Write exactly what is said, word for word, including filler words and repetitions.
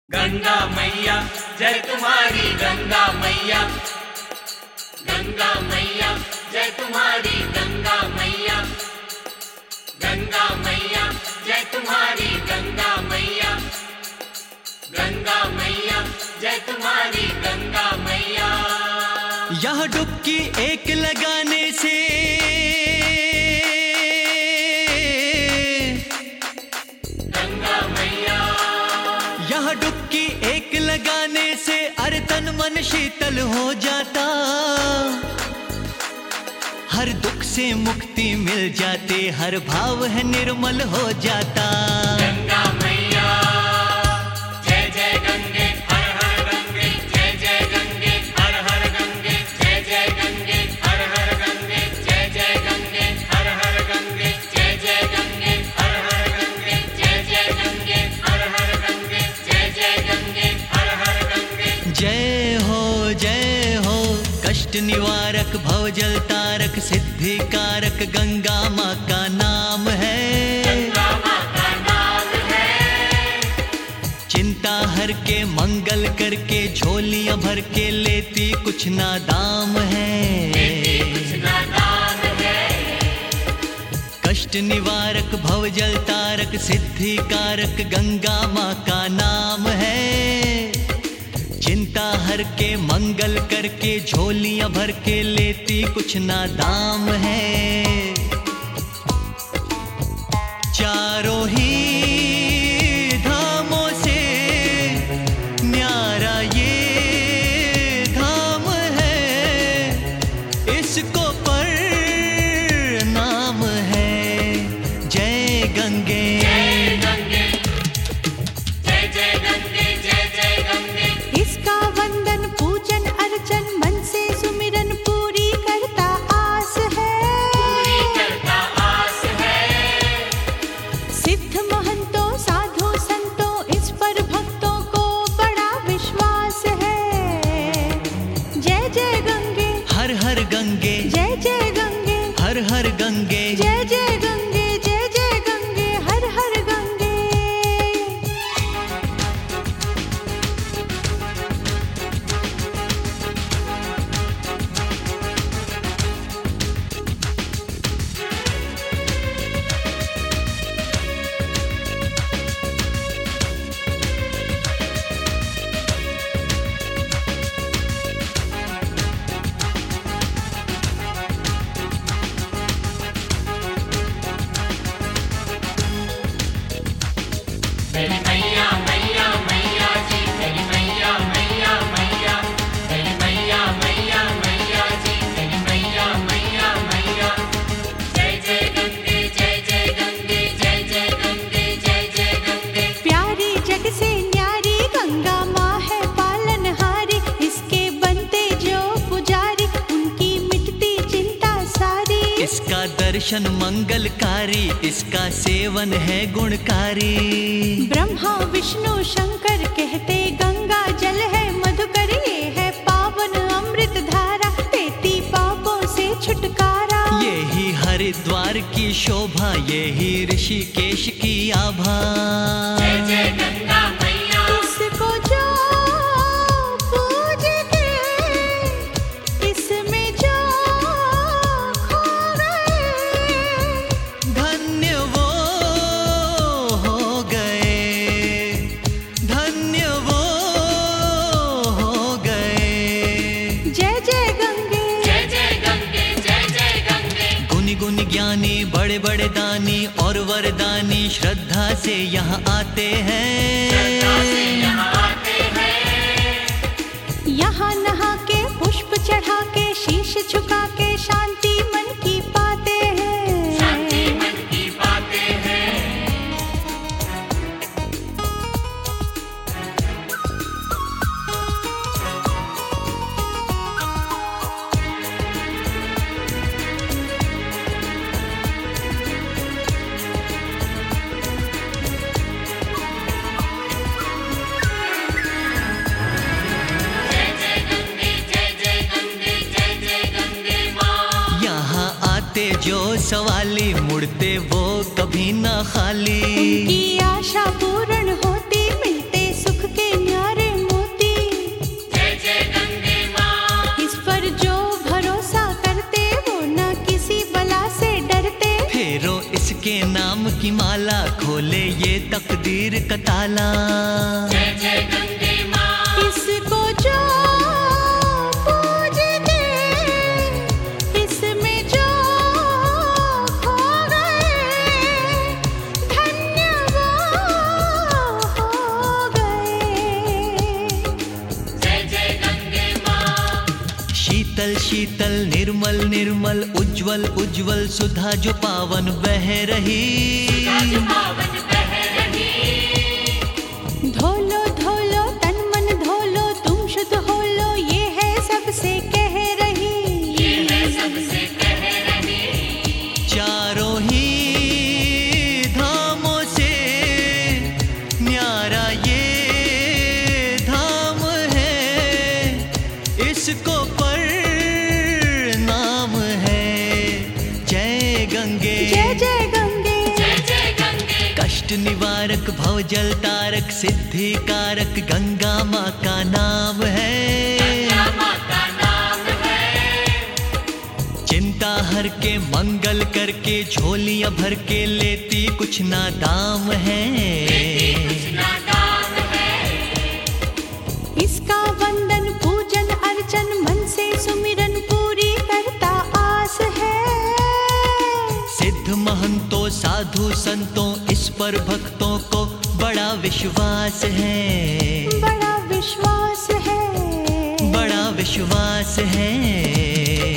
गंगा मैया जय तुम्हारी गंगा मैया, गंगा मैया जय तुम्हारी गंगा मैया, गंगा मैया जय तुम्हारी गंगा मैया, गंगा मैया जय तुम्हारी गंगा मैया। यह डुबकी एक लगाने से गंगा मैया, यह डुबकी एक लगाने से अरे तन मन शीतल हो जाता, हर दुख से मुक्ति मिल जाते, हर भाव है निर्मल हो जाता। गंगा मैया जय जय गंगे हर हर गंगे, जय जय गंगे हर हर गंगे, जय जय गंगे हर हर गंगे, जय जय गंगे हर हर गंगे, जय जय गंगे हर हर गंगे, जय जय गंगे हर हर गंगे, जय जय गंगे हर हर गंगे। जय हो जय हो कष्ट निवारक भवजल तारक सिद्धि कारक गंगा माँ का नाम है, गंगा माँ का नाम है। चिंता हर के मंगल करके झोलियां भर के लेती कुछ ना दाम है, कुछ ना दाम है। कष्ट निवारक भवजल तारक सिद्धि कारक गंगा माँ का नाम है, चिंता हर के मंगल करके झोलियां भर के लेती कुछ ना दाम है। चारों ही धामों से न्यारा ये धाम है, इसको प्रणाम है। जय गंगे जय गंगे जय जय गंगे, जय जय गंगे। इसका वंदन पूजन अर्चन मन से सुमिरन पूरी करता आस है, पूरी करता आस है। सिद्ध महंतों साधु संतों इस पर भक्तों को बड़ा विश्वास है। जय जय गंगे हर हर गंगे, जय जय गंगे हर हर गंगे। जय जय गंगे जय जय गंगे हर हर गंगे। मेरी मैया मैया मैया जी, मेरी मैया मैया मैया, मेरी मैया मैया मैया जी, मेरी मैया मैया मैया। जय जय गंगे जय जय गंगे, जय जय गंगे जय जय गंगे। प्यारी जग से न्यारी गंगा माँ है पालनहारी, इसके बनते जो पुजारी उनकी मिटती चिंता सारी। इसका दर्शन मंगलकारी, इसका सेवन है गुणकारी। ब्रह्मा विष्णु शंकर कहते गंगा जल है मधुकर, ये है पावन अमृत धारा देती पापों से छुटकारा। यही हरिद्वार की शोभा, यही ऋषिकेश की आभा। जय जय गंगा मैया, इसको जो पूज के इसमें जो खो गए, धन्य वो हो गए, धन्य वो हो गए। जय जय गंगे जय जय गंगे जय जय गंगे। गुनी गुनी ज्ञानी बड़े बड़े दानी और वरदानी श्रद्धा से यहाँ आते श्रद्धा से हैं। यहाँ आते हैं। यहाँ नहा के पुष्प चढ़ा के शीश झुका के शांति मन की पाते हैं। शांति मन की बातें हैं। जय जय गंगे जय जय गंगे, जय जय गंगे माँ। यहाँ आते जो सवाली मुड़ते वो कभी ना खाली। उनकी आशा पूर्ण होती मिलते सुख के तकदीर का ताला। जय जय गंगे माँ। इसको जो पूजते, इसमें जो खो गए, धन्य वो हो गए। जय जय गंगे माँ। शीतल शीतल निर्मल निर्मल उज्जवल उज्जवल सुधा जो पावन बह रही। आज पावन बह रही। धोलो धोलो तन मन धोलो, तुम शुद्ध हो लो, ये है सबसे कह रही। ये है सबसे कह रही। चारों ही धामों से न्यारा ये धाम है, इसको प्रणाम है। जय गंगे जय जय गंगे। जय जय गंगे। कष्ट निवारक भव जल तारक सिद्धि कारक गंगा माँ का नाम है। गंगा माँ का नाम है। चिंता हर के मंगल करके झोलियां भर के लेती कुछ ना दाम है। कुछ ना दाम है। इसका वंदन पूजन अर्चन मन से सुमिरन पूरी करता आस है। सिद्ध महंतों साधु संतों इस पर भक्तों को बड़ा विश्वास है। बड़ा विश्वास है। बड़ा विश्वास है।